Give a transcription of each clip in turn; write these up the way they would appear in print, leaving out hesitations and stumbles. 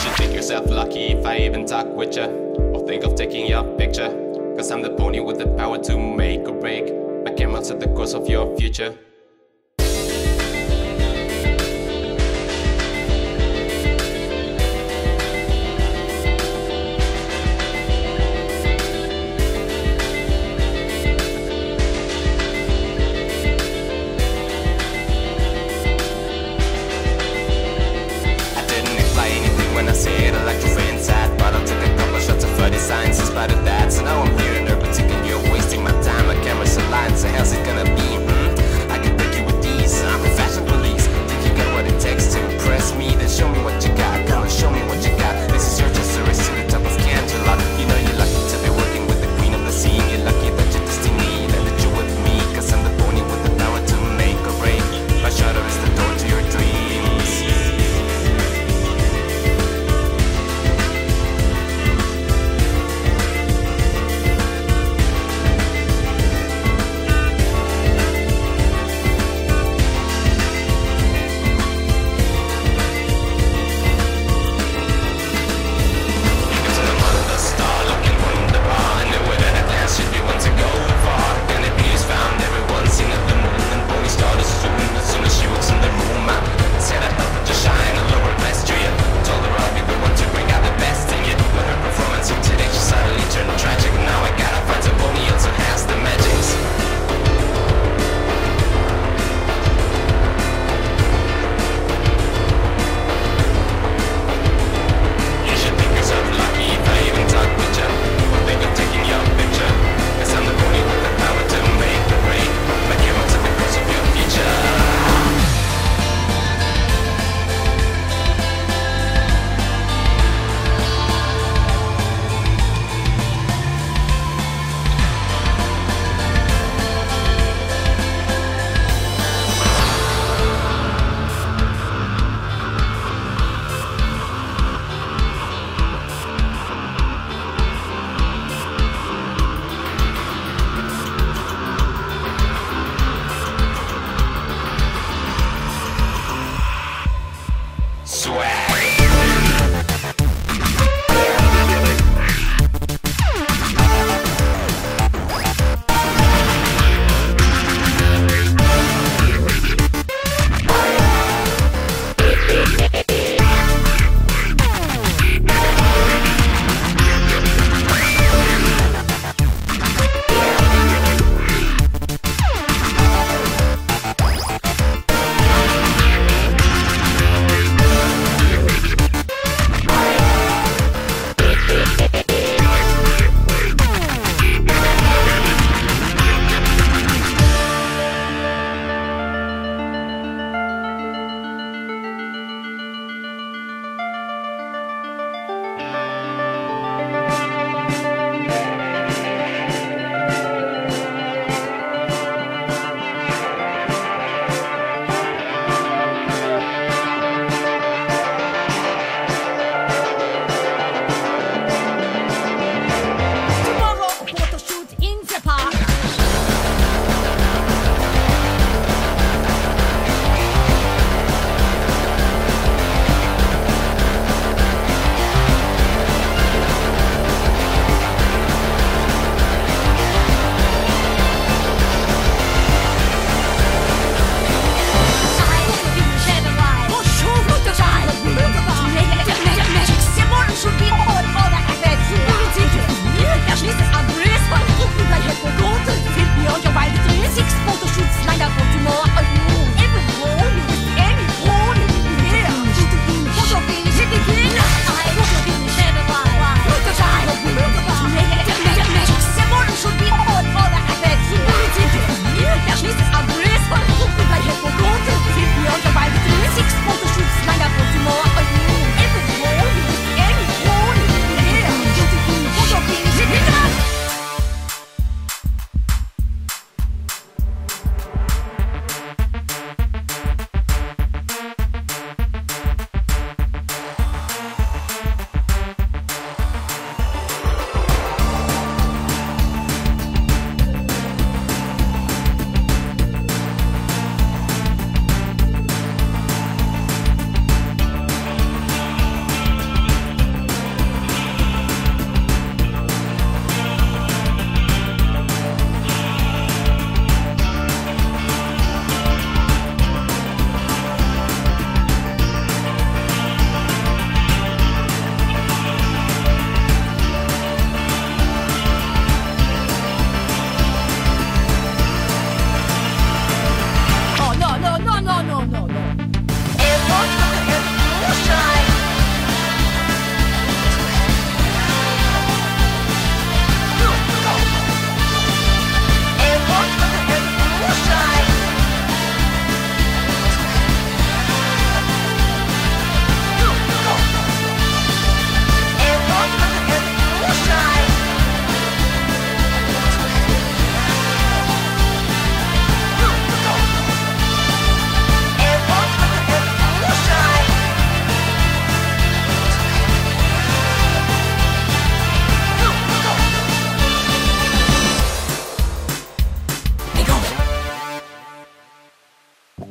should think yourself lucky if I even talk with ya, or think of taking your picture. Cause I'm the pony with the power to make or break. My camera set the course of your future. When I said I like to stay inside, but I took a couple shots of funny signs in spite of that. So now I'm here in urban ticking, you're wasting my time. My camera's aligned, so how's it gonna be? I can break you with these, I'm the fashion police. Think you got what it takes to impress me? Then show me what you got, come on, show me what you got. This is your just a race to the top of Angela. You know you're lucky to be working with the queen of the scene. You're lucky that you're destiny, that you're with me. Cause I'm the pony with the power to make or break. My shutter is the door to your dreams.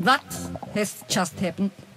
What has just happened?